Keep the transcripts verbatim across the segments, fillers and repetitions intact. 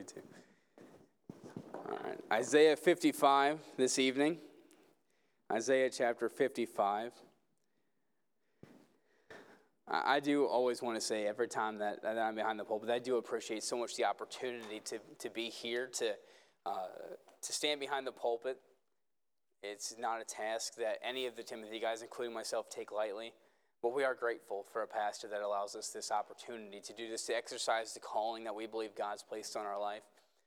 you too. All right, Isaiah fifty-five this evening. Isaiah chapter fifty-five. I do always want to say every time that, that I'm behind the pulpit, I do appreciate so much the opportunity to, to be here, to uh, to stand behind the pulpit. It's not a task that any of the Timothy guys, including myself, take lightly. But we are grateful for a pastor that allows us this opportunity to do this, to exercise the calling that we believe God's placed on our life.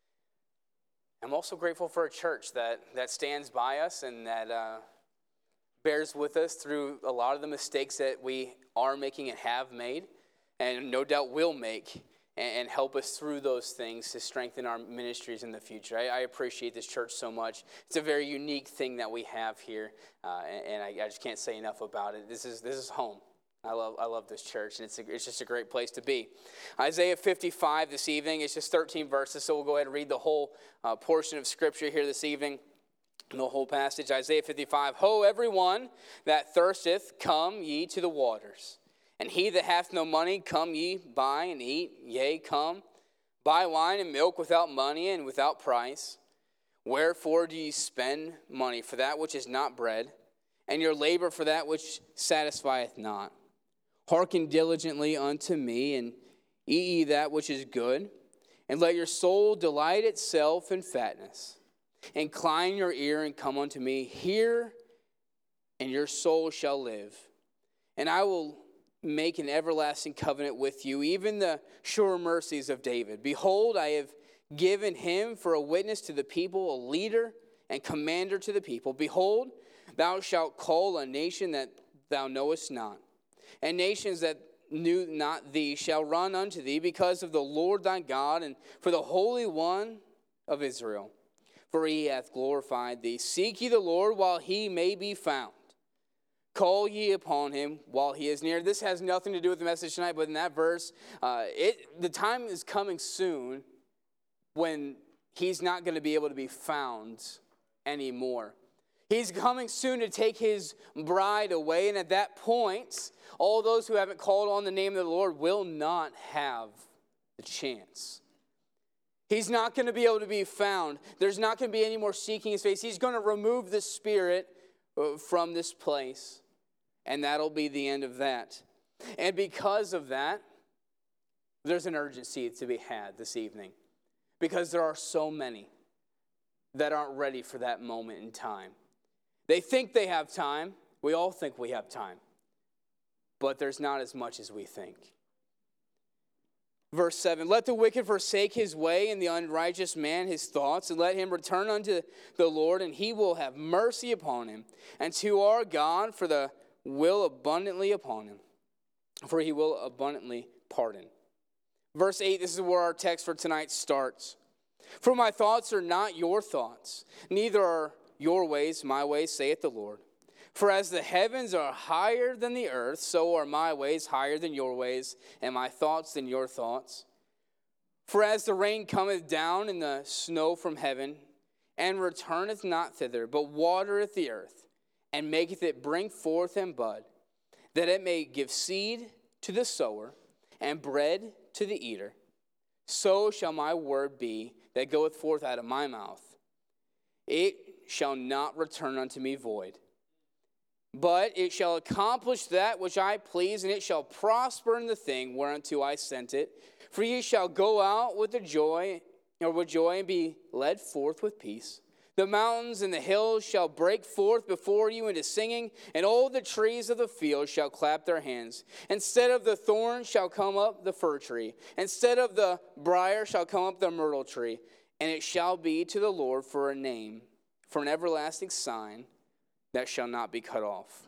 I'm also grateful for a church that, that stands by us and that uh, bears with us through a lot of the mistakes that we are making and have made, and no doubt will make, and, and help us through those things to strengthen our ministries in the future. I, I appreciate this church so much. It's a very unique thing that we have here, uh, and, and I, I just can't say enough about it. This is this is home. I love I love this church, and it's a, it's just a great place to be. Isaiah fifty-five this evening. It's just thirteen verses, so we'll go ahead and read the whole uh, portion of Scripture here this evening. The whole passage, Isaiah fifty-five. Ho, everyone that thirsteth, come ye to the waters. And he that hath no money, come ye, buy and eat. Yea, come, buy wine and milk without money and without price. Wherefore do ye spend money for that which is not bread, and your labor for that which satisfieth not? Hearken diligently unto me, and eat ye that which is good, and let your soul delight itself in fatness. Incline your ear and come unto me. Hear, and your soul shall live. And I will make an everlasting covenant with you, even the sure mercies of David. Behold, I have given him for a witness to the people, a leader and commander to the people. Behold, thou shalt call a nation that thou knowest not, and nations that knew not thee shall run unto thee, because of the Lord thy God, and for the Holy One of Israel. For he hath glorified thee. Seek ye the Lord while he may be found. Call ye upon him while he is near. This has nothing to do with the message tonight, but in that verse, uh, it the time is coming soon when he's not going to be able to be found anymore. He's coming soon to take his bride away, and at that point, all those who haven't called on the name of the Lord will not have the chance. He's not going to be able to be found. There's not going to be any more seeking his face. He's going to remove the Spirit from this place, and that'll be the end of that. And because of that, there's an urgency to be had this evening, because there are so many that aren't ready for that moment in time. They think they have time. We all think we have time, but there's not as much as we think. Verse seven, let the wicked forsake his way, and the unrighteous man his thoughts, and let him return unto the Lord, and he will have mercy upon him, and to our God, for the will abundantly upon him, for he will abundantly pardon. Verse eight, this is where our text for tonight starts. For my thoughts are not your thoughts, neither are your ways my ways, saith the Lord. For as the heavens are higher than the earth, so are my ways higher than your ways, and my thoughts than your thoughts. For as the rain cometh down and the snow from heaven, and returneth not thither, but watereth the earth, and maketh it bring forth and bud, that it may give seed to the sower, and bread to the eater, so shall my word be that goeth forth out of my mouth. It shall not return unto me void, but it shall accomplish that which I please, and it shall prosper in the thing whereunto I sent it. For ye shall go out with the joy, or with joy, and be led forth with peace. The mountains and the hills shall break forth before you into singing, and all the trees of the field shall clap their hands. Instead of the thorn shall come up the fir tree. Instead of the briar shall come up the myrtle tree. And it shall be to the Lord for a name, for an everlasting sign that shall not be cut off.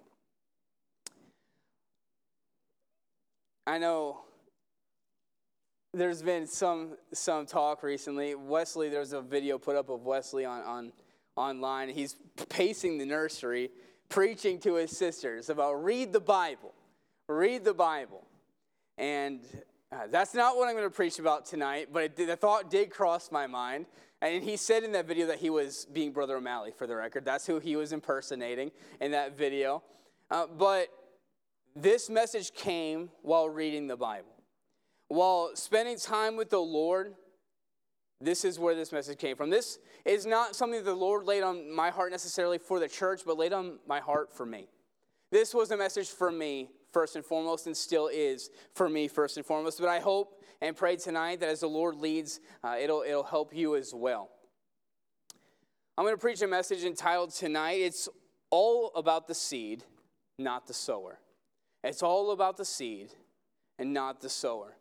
I know there's been some some talk recently. Wesley, there's a video put up of Wesley on, on online. He's pacing the nursery, preaching to his sisters about read the Bible, read the Bible. And uh, that's not what I'm going to preach about tonight, but it, the thought did cross my mind. And he said in that video that he was being Brother O'Malley, for the record. That's who he was impersonating in that video. Uh, but this message came while reading the Bible. While spending time with the Lord, This is where this message came from. This is not something the Lord laid on my heart necessarily for the church, but laid on my heart for me. This was a message for me first and foremost, and still is for me first and foremost. But I hope and pray tonight that as the Lord leads, uh, it'll, it'll help you as well. I'm going to preach a message entitled tonight, It's All About the Seed, Not the Sower. It's all about the seed and not the sower.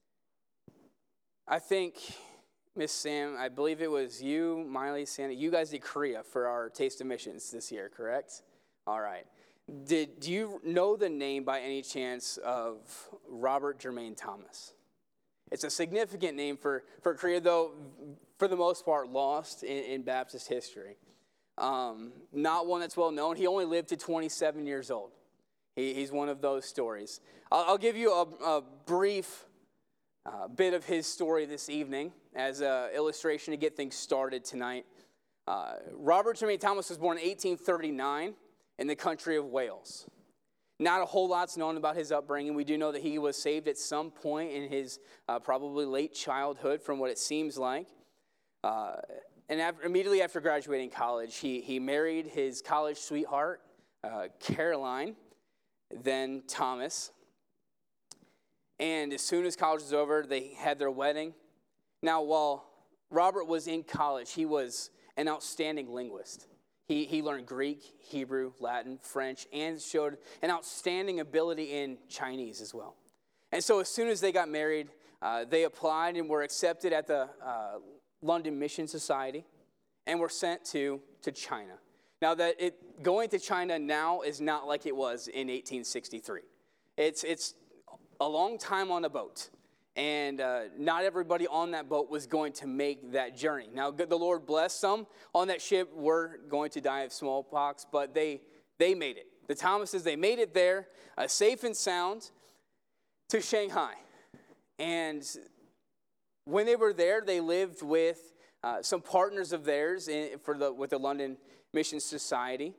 I think, Miss Sam, I believe it was you, Miley, Santa, you guys did Korea for our Taste of Missions this year, correct? All right. Did do you know the name by any chance of Robert Jermaine Thomas? It's a significant name for, for Korea, though for the most part lost in, in Baptist history. Um, not one that's well known. He only lived to twenty-seven years old. He, he's one of those stories. I'll, I'll give you a, a brief uh, bit of his story this evening as an illustration to get things started tonight. Uh, Robert Jermaine Thomas was born in eighteen thirty-nine in the country of Wales. Not a whole lot's known about his upbringing. We do know that he was saved at some point in his uh, probably late childhood, from what it seems like. Uh, and after, immediately after graduating college, he, he married his college sweetheart, uh, Caroline, then Thomas. And as soon as college was over, they had their wedding. Now, while Robert was in college, he was an outstanding linguist. He, he learned Greek, Hebrew, Latin, French, and showed an outstanding ability in Chinese as well. And so as soon as they got married, uh, they applied and were accepted at the uh, London Mission Society and were sent to, to China. Now, that it going to China now is not like it was in eighteen sixty-three. It's, it's a long time on a boat. And uh, not everybody on that boat was going to make that journey. Now, the Lord blessed some on that ship were going to die of smallpox, but they they made it. The Thomases, they made it there, uh, safe and sound, to Shanghai. And when they were there, they lived with uh, some partners of theirs in, for the with the London Mission Society.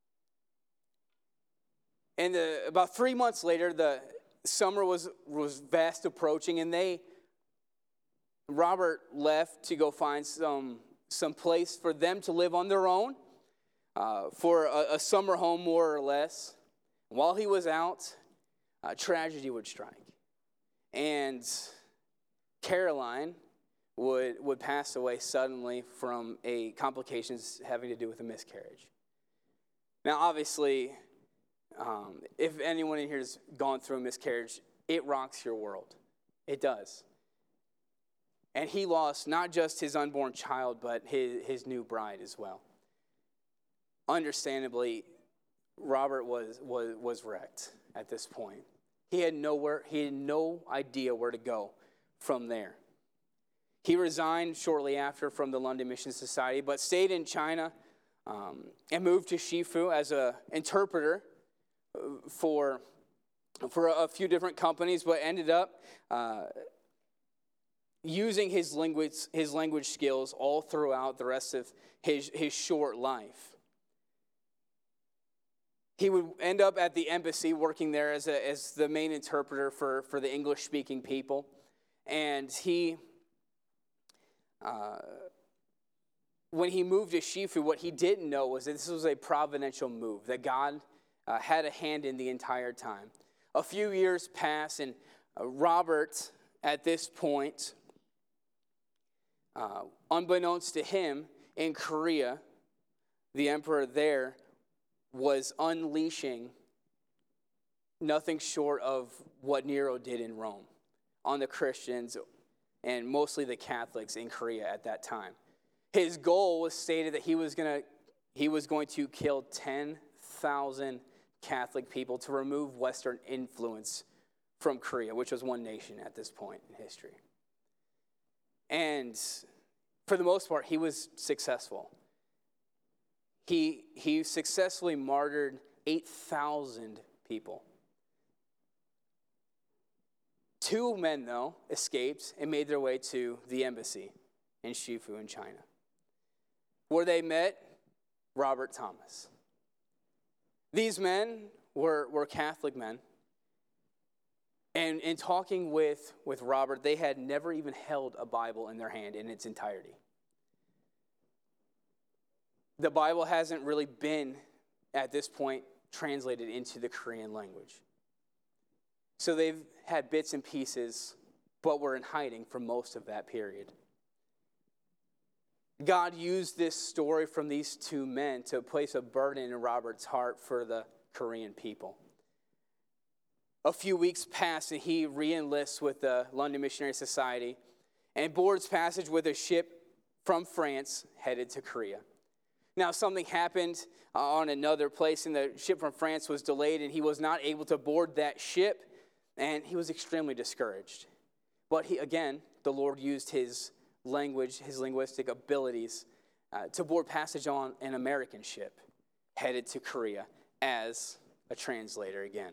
And the, about three months later, the summer was, was fast approaching, and they, Robert left to go find some, some place for them to live on their own, uh, for a, a summer home more or less. While he was out, uh, tragedy would strike. And Caroline would, would pass away suddenly from a complications having to do with a miscarriage. Now, obviously, Um, if anyone in here has gone through a miscarriage, it rocks your world. It does. And he lost not just his unborn child, but his, his new bride as well. Understandably, Robert was, was, was wrecked at this point. He had nowhere, he had no idea where to go from there. He resigned shortly after from the London Mission Society, but stayed in China um, and moved to Shifu as an interpreter for for a few different companies, but ended up uh, using his language his language skills all throughout the rest of his his short life. He would end up at the embassy working there as a, as the main interpreter for, for the English-speaking people, and he uh, when he moved to Shifu, what he didn't know was that this was a providential move, that God Uh, had a hand in the entire time. A few years pass, and uh, Robert, at this point, uh, unbeknownst to him, in Korea, the emperor there was unleashing nothing short of what Nero did in Rome on the Christians and mostly the Catholics in Korea at that time. His goal was stated that he was gonna he was going to kill ten thousand Catholic people to remove Western influence from Korea, which was one nation at this point in history. And for the most part, he was successful. He, he successfully martyred eight thousand people. Two men, though, escaped and made their way to the embassy in Shifu in China, where they met Robert Thomas. These men were, were Catholic men And in talking with, with Robert, they had never even held a Bible in their hand in its entirety. The Bible hasn't really been, at this point, translated into the Korean language. So they've had bits and pieces, but were in hiding for most of that period. God used this story from these two men to place a burden in Robert's heart for the Korean people. A few weeks pass and he re-enlists with the London Missionary Society and boards passage with a ship from France headed to Korea. Now, something happened uh, on another place, and the ship from France was delayed, and he was not able to board that ship, and he was extremely discouraged. But he, again, the Lord used his language, his linguistic abilities, uh, to board passage on an American ship headed to Korea as a translator again.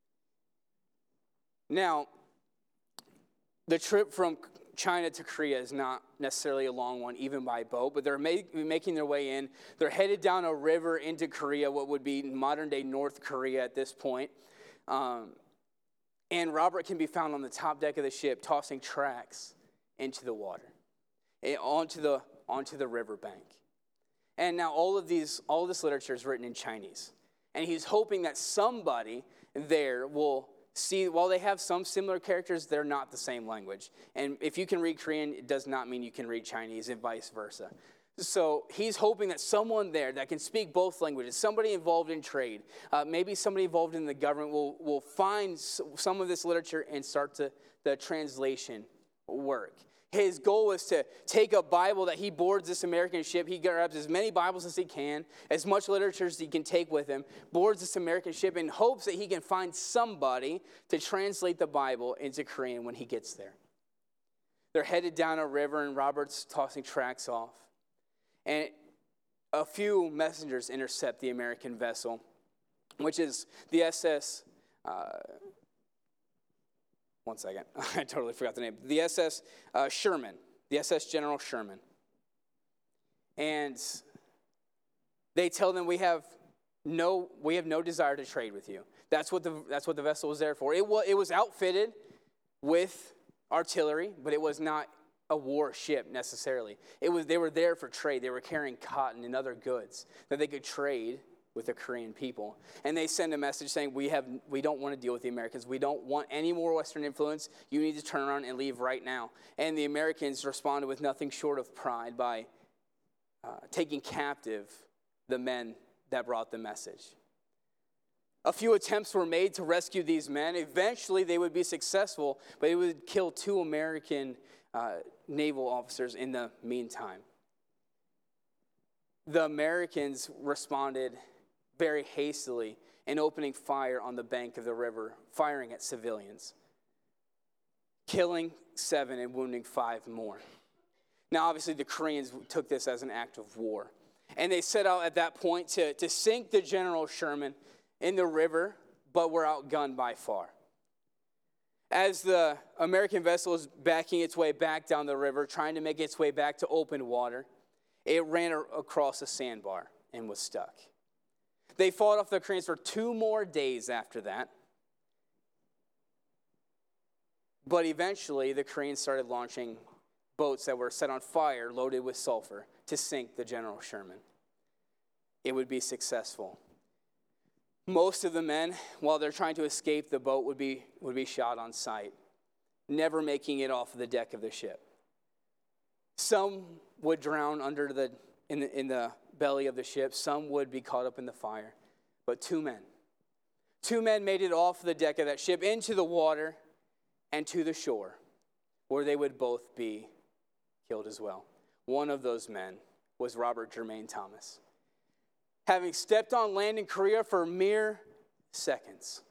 Now, the trip from China to Korea is not necessarily a long one, even by boat, but they're make, making their way in. They're headed down a river into Korea, what would be modern-day North Korea at this point. Um, and Robert can be found on the top deck of the ship tossing tracts into the water, onto the, onto the riverbank. And now all of these, all of this literature is written in Chinese. And he's hoping that somebody there will see, while they have some similar characters, they're not the same language. And if you can read Korean, it does not mean you can read Chinese and vice versa. So he's hoping that someone there that can speak both languages, somebody involved in trade, uh, maybe somebody involved in the government will, will find some of this literature and start to the translation work. His goal is to take a Bible that he boards this American ship. He grabs as many Bibles as he can, as much literature as he can take with him, boards this American ship in hopes that he can find somebody to translate the Bible into Korean when he gets there. They're headed down a river, and Robert's tossing tracts off. And a few messengers intercept the American vessel, which is the S S... Uh, One second. I totally forgot the name. The S S uh, Sherman. The S S General Sherman. And they tell them, we have no we have no desire to trade with you. That's what the that's what the vessel was there for. It was it was outfitted with artillery, but it was not a war ship necessarily. It was they were there for trade. They were carrying cotton and other goods that they could trade with the Korean people. And they send a message saying, we have we don't want to deal with the Americans. We don't want any more Western influence. You need to turn around and leave right now. And the Americans responded with nothing short of pride by uh, taking captive the men that brought the message. A few attempts were made to rescue these men. Eventually they would be successful, but it would kill two American uh, naval officers in the meantime. The Americans responded very hastily in opening fire on the bank of the river, firing at civilians, killing seven and wounding five more. Now, obviously, the Koreans took this as an act of war. And they set out at that point to, to sink the General Sherman in the river, but were outgunned by far. As the American vessel is backing its way back down the river, trying to make its way back to open water, it ran across a sandbar and was stuck. They fought off the Koreans for two more days after that. But eventually, the Koreans started launching boats that were set on fire, loaded with sulfur, to sink the General Sherman. It would be successful. Most of the men, while they're trying to escape the boat, would be, would be shot on sight, never making it off the deck of the ship. Some would drown under the in the in the belly of the ship. Some would be caught up in the fire. But two men. Two men made it off the deck of that ship into the water and to the shore, where they would both be killed as well. One of those men was Robert Jermaine Thomas. Having stepped on land in Korea for mere seconds.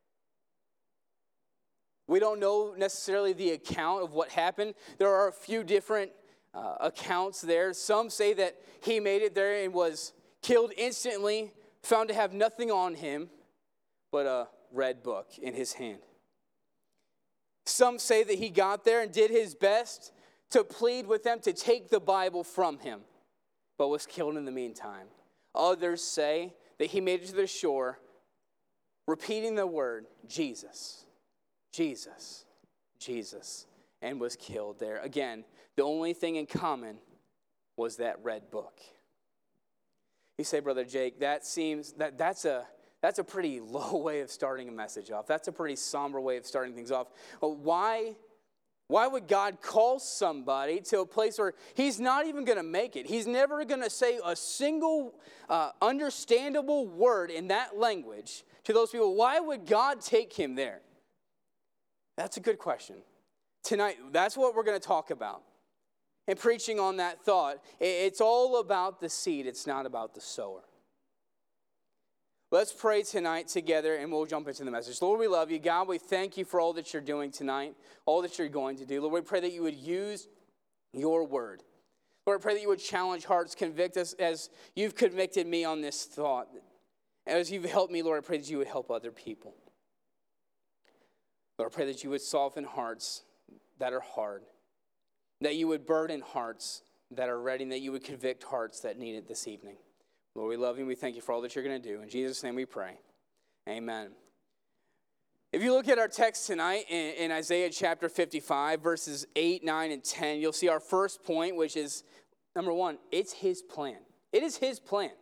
We don't know necessarily the account of what happened. There are a few different uh, accounts there. Some say that he made it there and was killed instantly, found to have nothing on him but a red book in his hand. Some say that he got there and did his best to plead with them to take the Bible from him, but was killed in the meantime. Others say that he made it to the shore, repeating the word, Jesus, Jesus, Jesus, and was killed there. Again, the only thing in common was that red book. You say, Brother Jake, that seems that that's a that's a pretty low way of starting a message off. That's a pretty somber way of starting things off. Well, why? Why would God call somebody to a place where he's not even going to make it? He's never going to say a single uh, understandable word in that language to those people. Why would God take him there? That's a good question. Tonight, that's what we're going to talk about. And preaching on that thought, it's all about the seed. It's not about the sower. Let's pray tonight together, and we'll jump into the message. Lord, we love you. God, we thank you for all that you're doing tonight, all that you're going to do. Lord, we pray that you would use your word. Lord, I pray that you would challenge hearts, convict us as you've convicted me on this thought. As you've helped me, Lord, I pray that you would help other people. Lord, I pray that you would soften hearts that are hard, that you would burden hearts that are ready, and that you would convict hearts that need it this evening. Lord, we love you and we thank you for all that you're going to do. In Jesus' name we pray. Amen. If you look at our text tonight in, in Isaiah chapter fifty-five, verses eight, nine, and ten, you'll see our first point, which is, number one, it's his plan. It is his plan.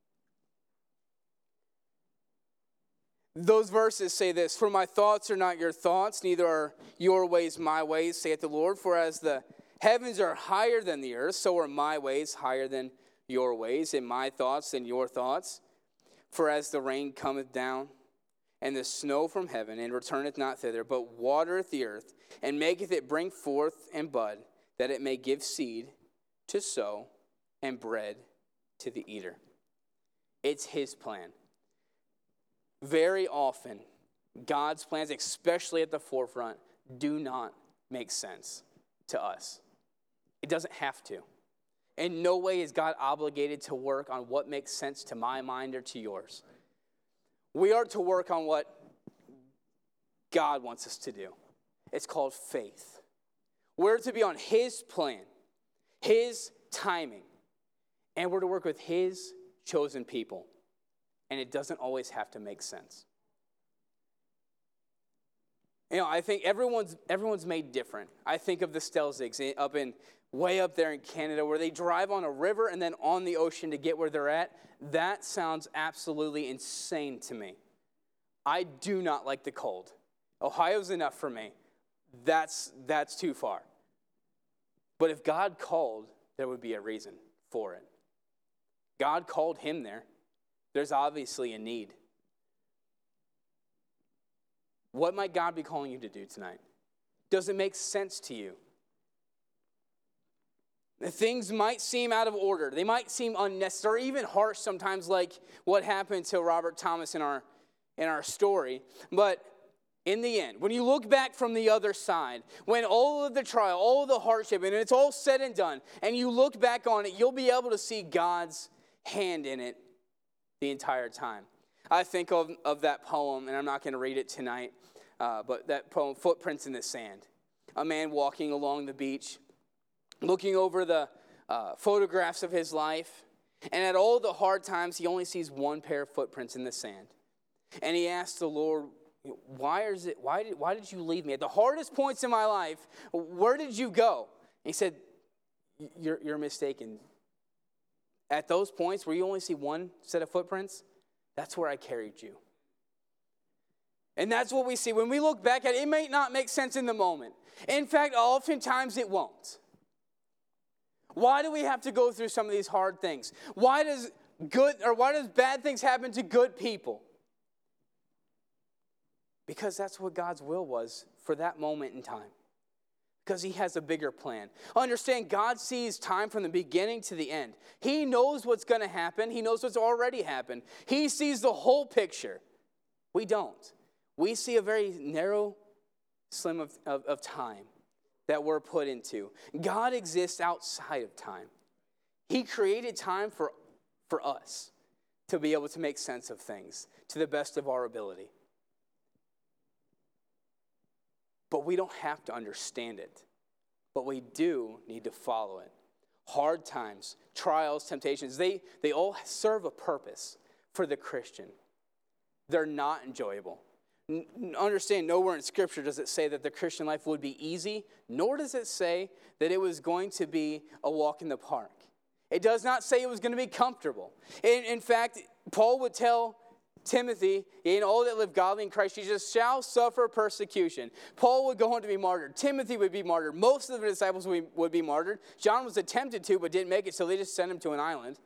Those verses say this, "For my thoughts are not your thoughts, neither are your ways my ways, saith the Lord. For as the heavens are higher than the earth, so are my ways higher than your ways, and my thoughts than your thoughts. For as the rain cometh down, and the snow from heaven, and returneth not thither, but watereth the earth, and maketh it bring forth and bud, that it may give seed to sow, and bread to the eater." It's his plan. Very often, God's plans, especially at the forefront, do not make sense to us. It doesn't have to. In no way is God obligated to work on what makes sense to my mind or to yours. We are to work on what God wants us to do. It's called faith. We're to be on his plan, his timing, and we're to work with his chosen people. And it doesn't always have to make sense. You know, I think everyone's everyone's made different. I think of the Stelzigs up in way up there in Canada, where they drive on a river and then on the ocean to get where they're at. That sounds absolutely insane to me. I do not like the cold. Ohio's enough for me. That's that's too far. But if God called, there would be a reason for it. God called him there. There's obviously a need. What might God be calling you to do tonight? Does it make sense to you? Things might seem out of order. They might seem unnecessary, even harsh sometimes, like what happened to Robert Thomas in our, in our story. But in the end, when you look back from the other side, when all of the trial, all of the hardship, and it's all said and done, and you look back on it, you'll be able to see God's hand in it the entire time. I think of, of that poem, and I'm not going to read it tonight, uh, but that poem, Footprints in the Sand. A man walking along the beach, looking over the uh, photographs of his life, and at all the hard times, he only sees one pair of footprints in the sand. And he asks the Lord, why is it? Why did, why did you leave me? At the hardest points in my life, where did you go? And he said, you're, you're mistaken. At those points where you only see one set of footprints, that's where I carried you. And that's what we see. When we look back at it, it may not make sense in the moment. In fact, oftentimes it won't. Why do we have to go through some of these hard things? Why does good or why does bad things happen to good people? Because that's what God's will was for that moment in time. Because he has a bigger plan. Understand, God sees time from the beginning to the end. He knows what's going to happen. He knows what's already happened. He sees the whole picture. We don't. We see a very narrow slim of, of, of time that we're put into. God exists outside of time. He created time for, for us to be able to make sense of things to the best of our ability. But we don't have to understand it. But we do need to follow it. Hard times, trials, temptations, they, they all serve a purpose for the Christian. They're not enjoyable. n- understand, nowhere in Scripture does it say that the Christian life would be easy, nor does it say that it was going to be a walk in the park. It does not say it was going to be comfortable. In, in fact, Paul would tell Timothy, and all that live godly in Christ Jesus shall suffer persecution. Paul would go on to be martyred. Timothy would be martyred. Most of the disciples would be, would be martyred. John was attempted to, but didn't make it, so they just sent him to an island.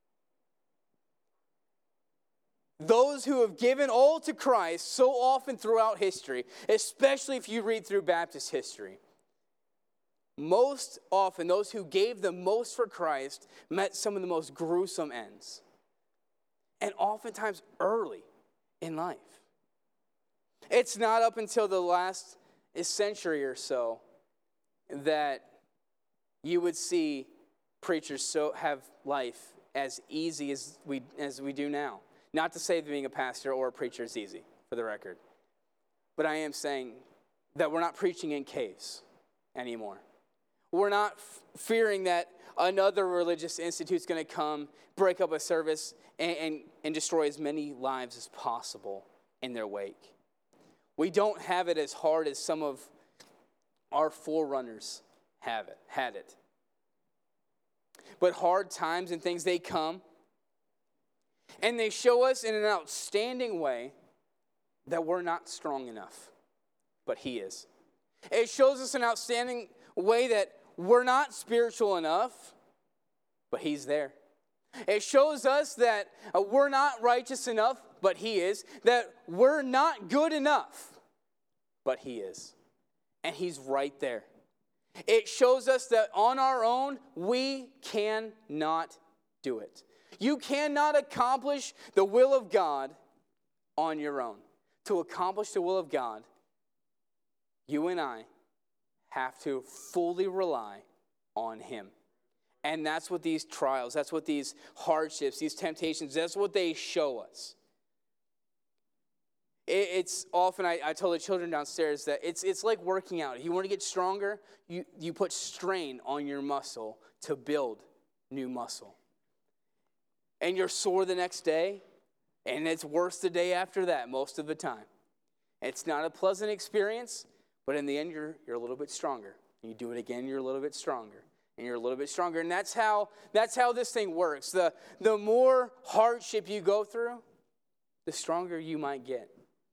Those who have given all to Christ so often throughout history, especially if you read through Baptist history, most often those who gave the most for Christ met some of the most gruesome ends. And oftentimes early in life. It's not up until the last century or so that you would see preachers so have life as easy as we as we do now. Not to say that being a pastor or a preacher is easy, for the record. But I am saying that we're not preaching in caves anymore. We're not f- fearing that another religious institute's going to come, break up a service, and, and, and destroy as many lives as possible in their wake. We don't have it as hard as some of our forerunners have it, had it. But hard times and things, they come, and they show us in an outstanding way that we're not strong enough, but He is. It shows us an outstanding way that we're not spiritual enough, but He's there. It shows us that uh, we're not righteous enough, but He is. That we're not good enough, but He is. And He's right there. It shows us that on our own, we cannot do it. You cannot accomplish the will of God on your own. To accomplish the will of God, you and I have to fully rely on Him. And that's what these trials, that's what these hardships, these temptations, that's what they show us. It, it's often, I, I tell the children downstairs that it's it's like working out. If you want to get stronger, you, you put strain on your muscle to build new muscle. And you're sore the next day, and it's worse the day after that most of the time. It's not a pleasant experience, but in the end, you're you're a little bit stronger. You do it again, you're a little bit stronger. And you're a little bit stronger. And that's how that's how this thing works. The, the more hardship you go through, the stronger you might get.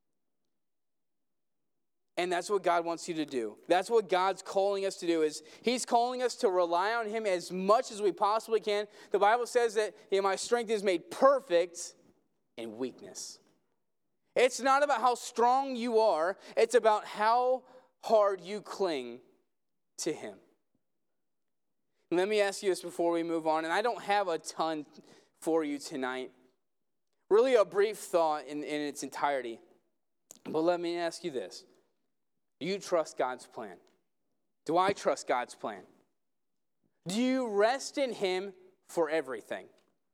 And that's what God wants you to do. That's what God's calling us to do. Is He's calling us to rely on Him as much as we possibly can. The Bible says that yeah, my strength is made perfect in weakness. It's not about how strong you are. It's about how hard you cling to Him. Let me ask you this before we move on, and I don't have a ton for you tonight. Really a brief thought in, in its entirety. But let me ask you this. Do you trust God's plan? Do I trust God's plan? Do you rest in Him for everything?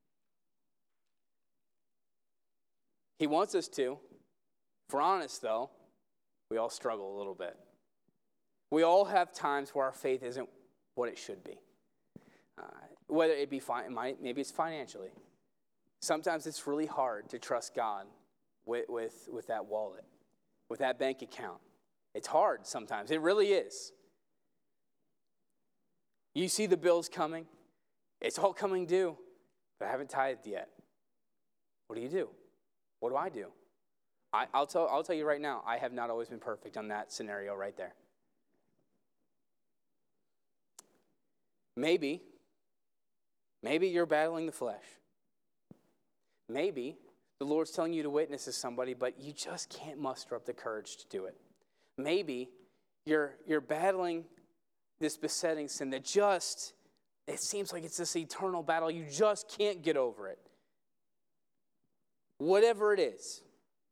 He wants us to. If we're honest, though, we all struggle a little bit. We all have times where our faith isn't what it should be. Uh, whether it be fi- it might, maybe it's financially. Sometimes it's really hard to trust God with, with, with that wallet, with that bank account. It's hard sometimes. It really is. You see the bills coming. It's all coming due, but I haven't tithed yet. What do you do? What do I do? I, I'll tell, I'll tell you right now, I have not always been perfect on that scenario right there. Maybe, maybe you're battling the flesh. Maybe the Lord's telling you to witness to somebody, but you just can't muster up the courage to do it. Maybe you're you're battling this besetting sin that just, it seems like it's this eternal battle. You just can't get over it. Whatever it is,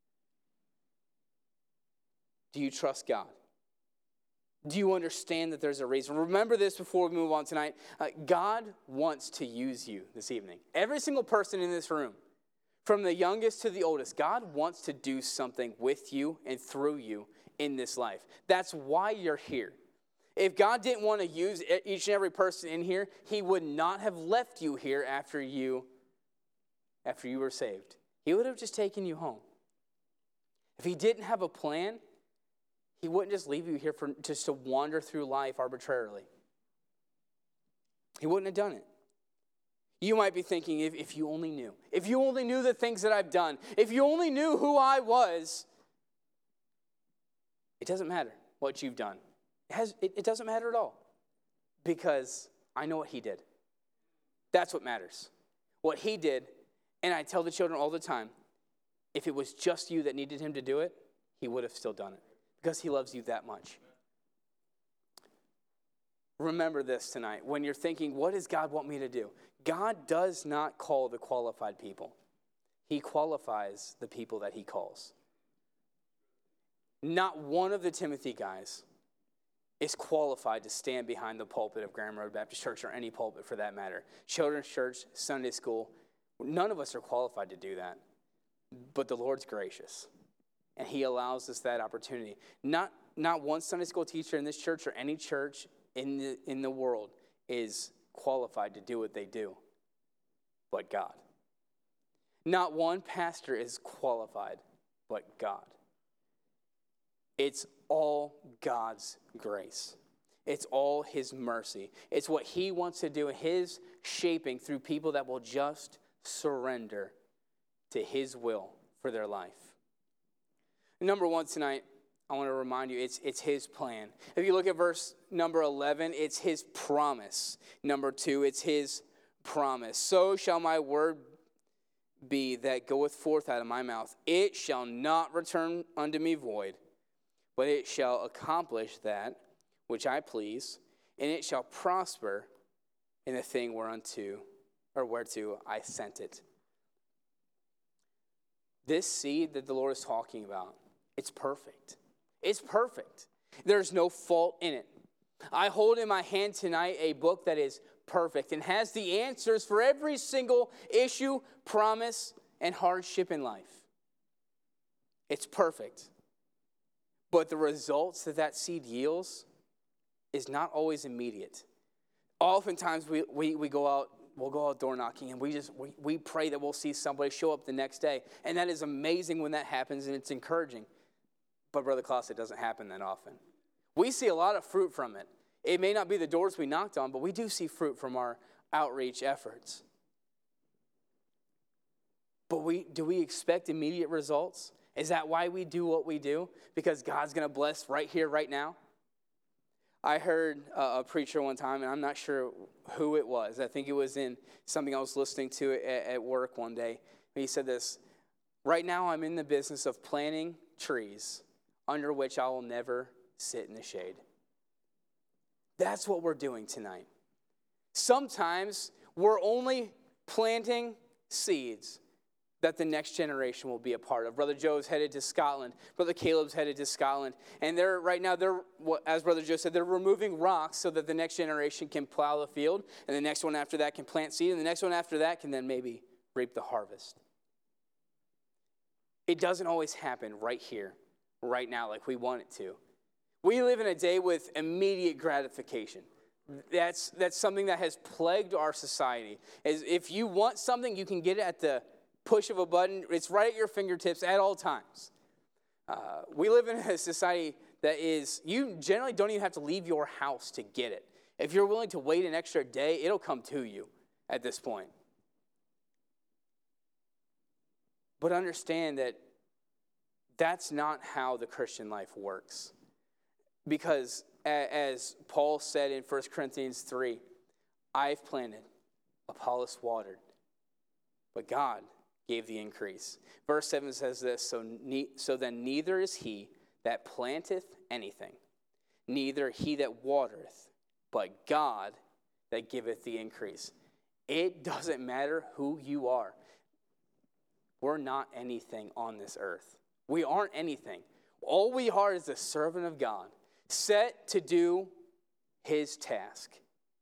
do you trust God? Do you understand that there's a reason? Remember this before we move on tonight. Uh, God wants to use you this evening. Every single person in this room, from the youngest to the oldest, God wants to do something with you and through you in this life. That's why you're here. If God didn't want to use each and every person in here, He would not have left you here after you, after you were saved. He would have just taken you home. If he didn't have a plan, he wouldn't just leave you here for just to wander through life arbitrarily. He wouldn't have done it. You might be thinking, if, if you only knew. If you only knew the things that I've done. If you only knew who I was. It doesn't matter what you've done. It, has, it, it doesn't matter at all. Because I know what he did. That's what matters. What he did, and I tell the children all the time, if it was just you that needed him to do it, he would have still done it. Because he loves you that much. Remember this tonight. When you're thinking, what does God want me to do? God does not call the qualified people. He qualifies the people that he calls. Not one of the Timothy guys is qualified to stand behind the pulpit of Graham Road Baptist Church, or any pulpit for that matter. Children's church, Sunday school, none of us are qualified to do that. But the Lord's gracious, and he allows us that opportunity. Not, not one Sunday school teacher in this church or any church in the, in the world is qualified to do what they do, but God. Not one pastor is qualified, but God. It's all God's grace. It's all his mercy. It's what he wants to do, his shaping through people that will just surrender to his will for their life. Number one tonight, I want to remind you, it's, it's his plan. If you look at verse number eleven, it's his promise. Number two, it's his promise. So shall my word be that goeth forth out of my mouth. It shall not return unto me void, but it shall accomplish that which I please, and it shall prosper in the thing whereunto, or whereto I sent it. This seed that the Lord is talking about, it's perfect. It's perfect. There's no fault in it. I hold in my hand tonight a book that is perfect and has the answers for every single issue, promise, and hardship in life. It's perfect. But the results that that seed yields is not always immediate. Oftentimes we, we, we go out, we'll go out door knocking and we just we, we pray that we'll see somebody show up the next day. And that is amazing when that happens and it's encouraging. But Brother Klaus, it doesn't happen that often. We see a lot of fruit from it. It may not be the doors we knocked on, but we do see fruit from our outreach efforts. But we do we expect immediate results? Is that why we do what we do? Because God's going to bless right here, right now? I heard a preacher one time, and I'm not sure who it was. I think it was in something I was listening to at, at work one day. He said this, right now I'm in the business of planting trees under which I will never sit in the shade. That's what we're doing tonight. Sometimes we're only planting seeds that the next generation will be a part of. Brother Joe's headed to Scotland. Brother Caleb's headed to Scotland. And they're right now, they're as Brother Joe said, they're removing rocks so that the next generation can plow the field. And the next one after that can plant seed. And the next one after that can then maybe reap the harvest. It doesn't always happen right here, right now, like we want it to. We live in a day with immediate gratification. That's, that's something that has plagued our society. Is if you want something, you can get it at the push of a button. It's right at your fingertips at all times. Uh, we live in a society that is, you generally don't even have to leave your house to get it. If you're willing to wait an extra day, it'll come to you at this point. But understand that that's not how the Christian life works. Because as Paul said in First Corinthians three, I've planted, Apollos watered, but God gave the increase. Verse seven says this, so, ne- so then neither is he that planteth anything, neither he that watereth, but God that giveth the increase. It doesn't matter who you are. We're not anything on this earth. We aren't anything. All we are is a servant of God, set to do his task.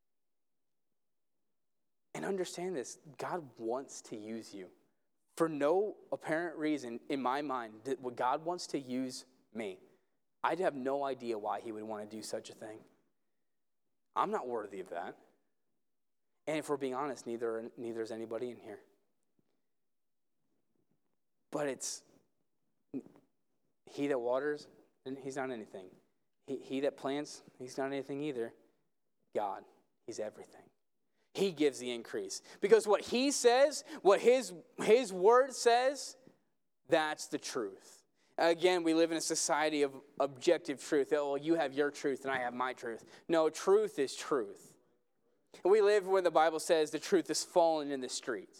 And understand this, God wants to use you. For no apparent reason, in my mind, that God wants to use me. I'd have no idea why he would want to do such a thing. I'm not worthy of that. And if we're being honest, neither, neither is anybody in here. But it's He that waters, he's not anything. He, he that plants, he's not anything either. God, he's everything. He gives the increase. Because what he says, what his, his word says, that's the truth. Again, we live in a society of objective truth. Oh, well, you have your truth and I have my truth. No, truth is truth. We live where the Bible says the truth is fallen in the streets.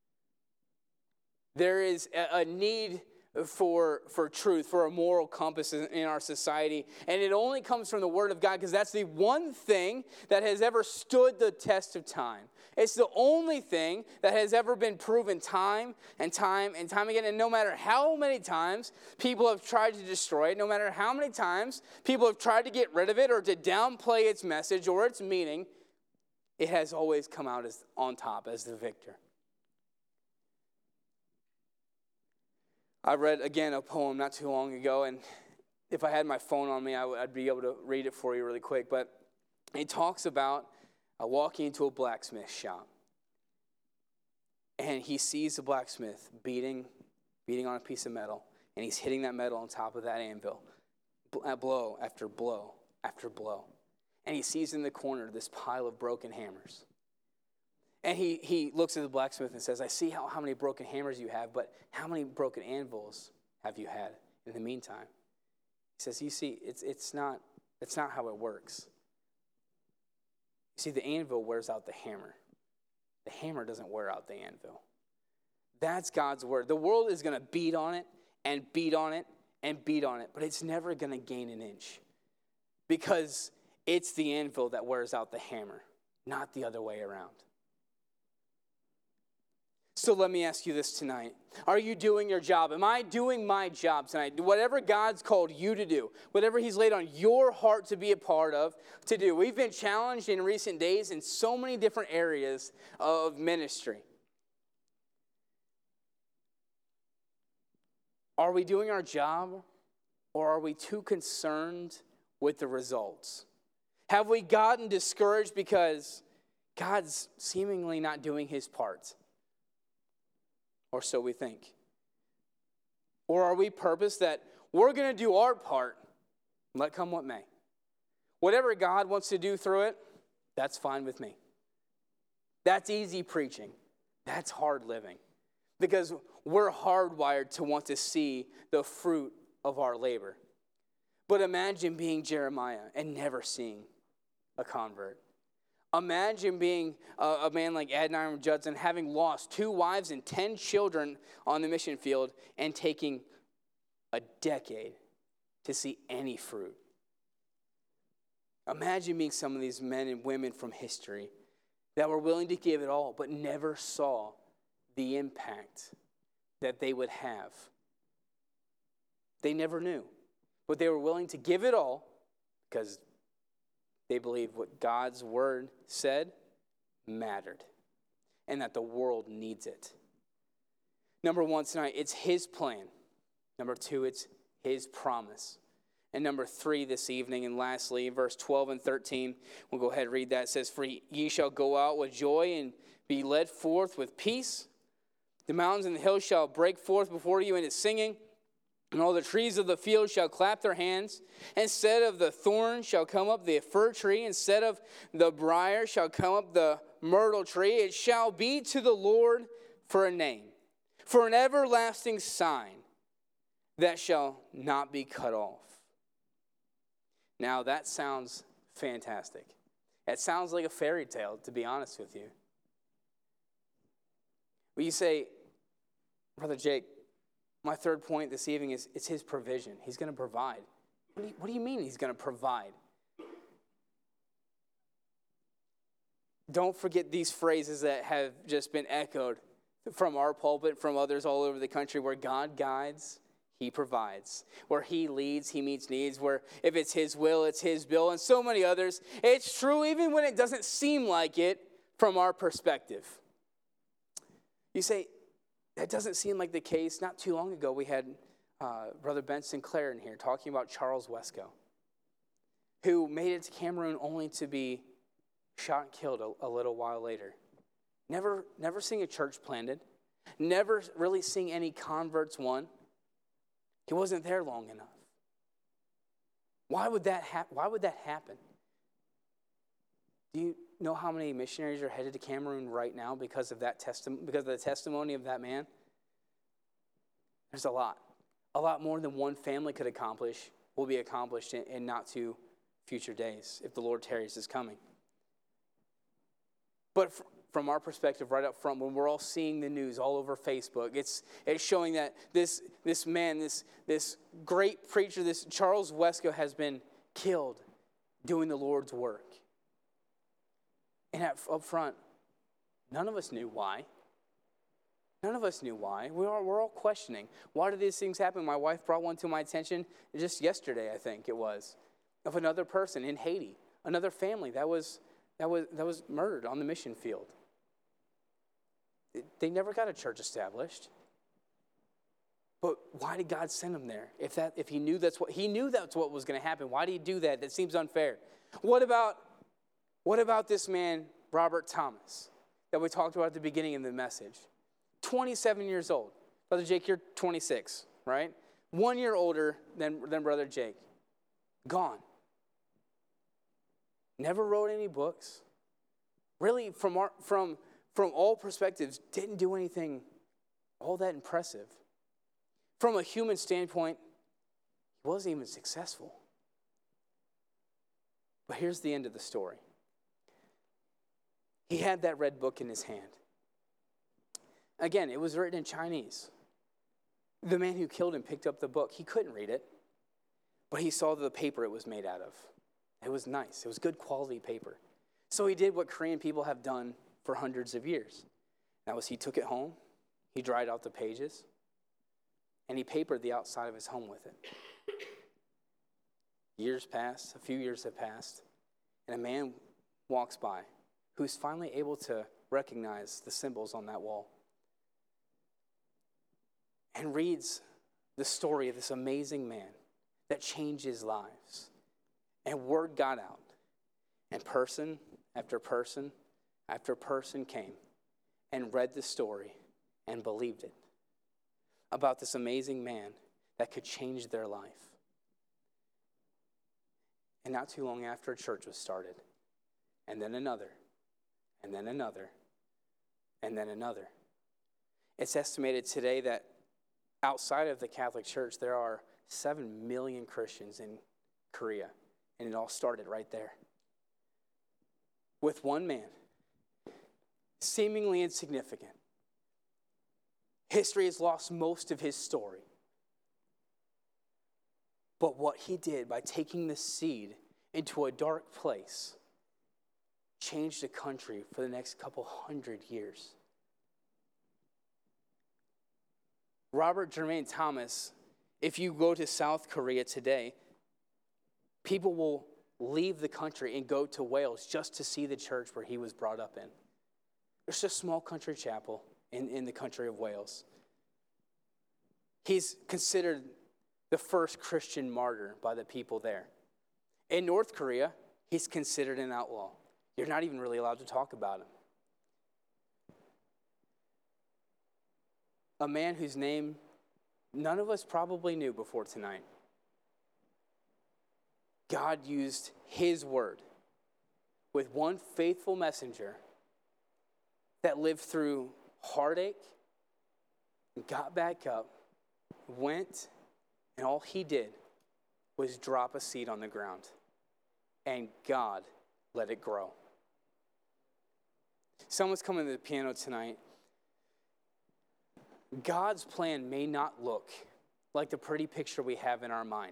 There is a need for, for truth, for a moral compass in, in our society. And it only comes from the Word of God because that's the one thing that has ever stood the test of time. It's the only thing that has ever been proven time and time and time again. And no matter how many times people have tried to destroy it, no matter how many times people have tried to get rid of it or to downplay its message or its meaning, it has always come out as on top, as the victor. I read, again, a poem not too long ago, and if I had my phone on me, I would, I'd be able to read it for you really quick. But it talks about uh, walking into a blacksmith shop, and he sees the blacksmith beating, beating on a piece of metal, and he's hitting that metal on top of that anvil, blow after blow after blow. And he sees in the corner this pile of broken hammers. And he, he looks at the blacksmith and says, I see how, how many broken hammers you have, but how many broken anvils have you had in the meantime? He says, you see, it's it's not it's not how it works. You see, the anvil wears out the hammer. The hammer doesn't wear out the anvil. That's God's word. The world is going to beat on it and beat on it and beat on it, but it's never going to gain an inch because it's the anvil that wears out the hammer, not the other way around. So let me ask you this tonight. Are you doing your job? Am I doing my job tonight? Whatever God's called you to do, whatever he's laid on your heart to be a part of, to do. We've been challenged in recent days in so many different areas of ministry. Are we doing our job, or are we too concerned with the results? Have we gotten discouraged because God's seemingly not doing his part? Or so we think. Or are we purposed that we're going to do our part, let come what may? Whatever God wants to do through it, that's fine with me. That's easy preaching. That's hard living. Because we're hardwired to want to see the fruit of our labor. But imagine being Jeremiah and never seeing a convert. Imagine being a, a man like Adoniram Judson, having lost two wives and ten children on the mission field and taking a decade to see any fruit. Imagine being some of these men and women from history that were willing to give it all but never saw the impact that they would have. They never knew, but they were willing to give it all because they believed what God's word said mattered and that the world needs it. Number one tonight, it's his plan. Number two, it's his promise. And number three this evening, and lastly, verse twelve and thirteen, we'll go ahead and read that. It says, for ye shall go out with joy and be led forth with peace. The mountains and the hills shall break forth before you into singing. And all the trees of the field shall clap their hands. Instead of the thorn shall come up the fir tree. Instead of the briar shall come up the myrtle tree. It shall be to the Lord for a name, for an everlasting sign that shall not be cut off. Now that sounds fantastic. It sounds like a fairy tale, to be honest with you. But you say, Brother Jake, my third point this evening is it's his provision. He's going to provide. What do you, what do you mean he's going to provide? Don't forget these phrases that have just been echoed from our pulpit, from others all over the country, where God guides, he provides. Where he leads, he meets needs. Where if it's his will, it's his bill, and so many others. It's true even when it doesn't seem like it from our perspective. You say, that doesn't seem like the case. Not too long ago, we had uh, Brother Ben Sinclair in here talking about Charles Wesco, who made it to Cameroon only to be shot and killed a, a little while later. Never, never seeing a church planted. Never really seeing any converts won. He wasn't there long enough. Why would that hap- Why would that happen? Do you know how many missionaries are headed to Cameroon right now because of that testimony, because of the testimony of that man? There's a lot. A lot more than one family could accomplish will be accomplished in, in not too future days if the Lord tarries his coming. But f- from our perspective, right up front, when we're all seeing the news all over Facebook, it's it's showing that this this man, this this great preacher, this Charles Wesco, has been killed doing the Lord's work. And at, up front, none of us knew why. None of us knew why. We are, we're all questioning. Why did these things happen? My wife brought one to my attention just yesterday, I think it was, of another person in Haiti, another family that was that was that was murdered on the mission field. They never got a church established. But why did God send them there? If that if he knew that's what he knew that's what was going to happen, why did he do that? That seems unfair. What about what about this man, Robert Thomas, that we talked about at the beginning of the message? twenty-seven years old. Brother Jake, you're twenty-six, right? One year older than, than Brother Jake. Gone. Never wrote any books. Really, from our, from, from all perspectives, didn't do anything all that impressive. From a human standpoint, he wasn't even successful. But here's the end of the story. He had that red book in his hand. Again, it was written in Chinese. The man who killed him picked up the book. He couldn't read it, but he saw the paper it was made out of. It was nice. It was good quality paper. So he did what Korean people have done for hundreds of years. That was he took it home, he dried out the pages, and he papered the outside of his home with it. Years pass, a few years have passed, and a man walks by who's finally able to recognize the symbols on that wall and reads the story of this amazing man that changed his lives. And word got out. And person after person after person came and read the story and believed it about this amazing man that could change their life. And not too long after, a church was started. And then another. And then another. And then another. It's estimated today that outside of the Catholic Church, there are seven million Christians in Korea. And it all started right there. With one man, seemingly insignificant. History has lost most of his story. But what he did by taking the seed into a dark place changed the country for the next couple hundred years. Robert Jermaine Thomas, if you go to South Korea today, people will leave the country and go to Wales just to see the church where he was brought up in. There's a small country chapel in, in the country of Wales. He's considered the first Christian martyr by the people there. In North Korea, he's considered an outlaw. You're not even really allowed to talk about him. A man whose name none of us probably knew before tonight. God used his word with one faithful messenger that lived through heartache, got back up, went, and all he did was drop a seed on the ground. And God let it grow. Someone's coming to the piano tonight. God's plan may not look like the pretty picture we have in our mind.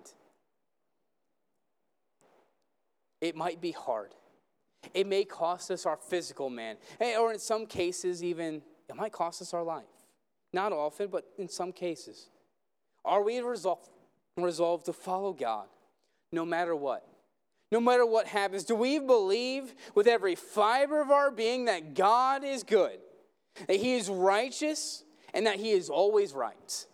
It might be hard. It may cost us our physical man. Or in some cases even, it might cost us our life. Not often, but in some cases. Are we resolved, resolved to follow God no matter what? No matter what happens, do we believe with every fiber of our being that God is good, that he is righteous, and that he is always right?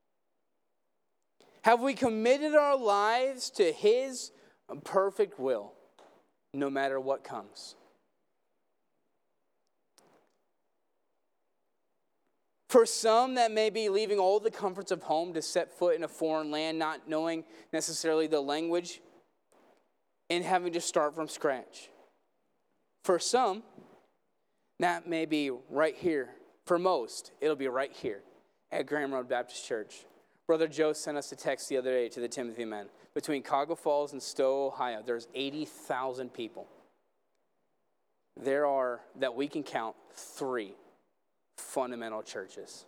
Have we committed our lives to his perfect will, no matter what comes? For some, that may be leaving all the comforts of home to set foot in a foreign land, not knowing necessarily the language, and having to start from scratch. For some, that may be right here. For most, it'll be right here at Graham Road Baptist Church. Brother Joe sent us a text the other day to the Timothy men. Between Cuyahoga Falls and Stowe, Ohio, there's eighty thousand people. There are, that we can count, three fundamental churches.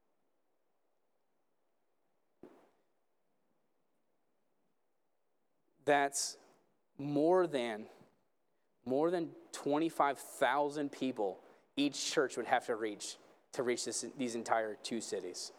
That's more than, more than twenty-five thousand people each church would have to reach to reach this, these entire two cities.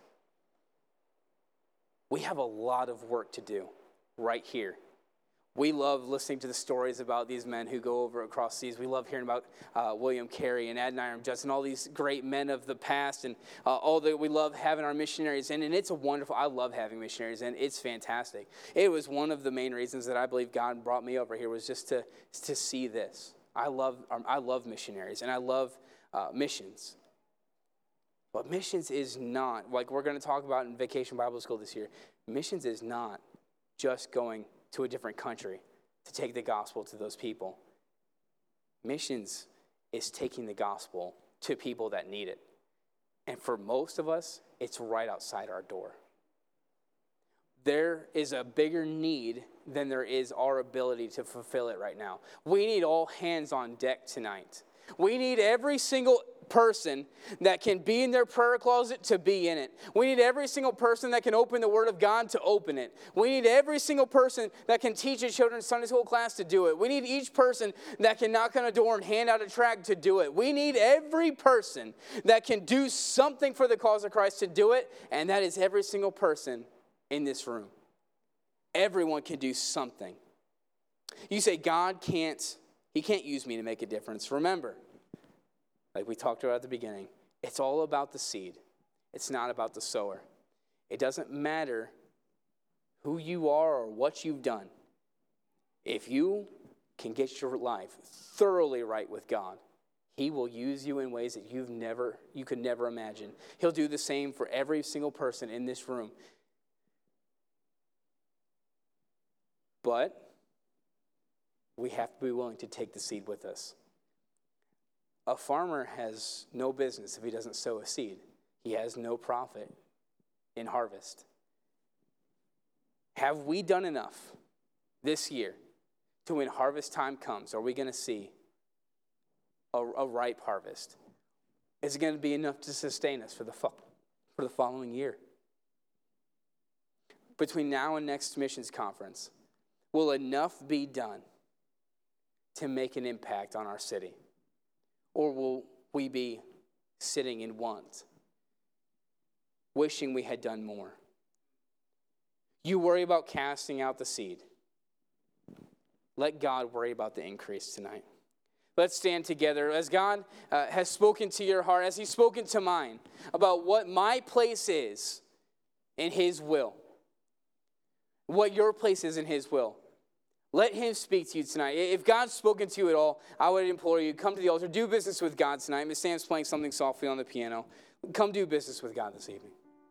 We have a lot of work to do right here. We love listening to the stories about these men who go over across seas. We love hearing about uh, William Carey and Adoniram Judson, all these great men of the past, and uh, all that we love having our missionaries in. And it's a wonderful, I love having missionaries in. It's fantastic. It was one of the main reasons that I believe God brought me over here, was just to, to see this. I love, um, I love missionaries, and I love uh, missions. But missions is not, like we're going to talk about in Vacation Bible School this year, missions is not just going to a different country to take the gospel to those people. Missions is taking the gospel to people that need it. And for most of us, it's right outside our door. There is a bigger need than there is our ability to fulfill it right now. We need all hands on deck tonight. We need every single person that can be in their prayer closet to be in it. We need every single person that can open the Word of God to open it. We need every single person that can teach a children's Sunday school class to do it. We need each person that can knock on a door and hand out a tract to do it. We need every person that can do something for the cause of Christ to do it, and that is every single person in this room. Everyone can do something. You say, God can't, He can't use me to make a difference. Remember, like we talked about at the beginning, it's all about the seed. It's not about the sower. It doesn't matter who you are or what you've done. If you can get your life thoroughly right with God, He will use you in ways that you've never, you could never imagine. He'll do the same for every single person in this room. But we have to be willing to take the seed with us. A farmer has no business if he doesn't sow a seed. He has no profit in harvest. Have we done enough this year to, when harvest time comes, are we going to see a, a ripe harvest? Is it going to be enough to sustain us for the, fo- for the following year? Between now and next missions conference, will enough be done to make an impact on our city? Or will we be sitting in want, wishing we had done more? You worry about casting out the seed. Let God worry about the increase tonight. Let's stand together as God uh, has spoken to your heart, as He's spoken to mine, about what my place is in His will. What your place is in His will. Let Him speak to you tonight. If God's spoken to you at all, I would implore you, come to the altar, do business with God tonight. Miss Sam's playing something softly on the piano. Come do business with God this evening.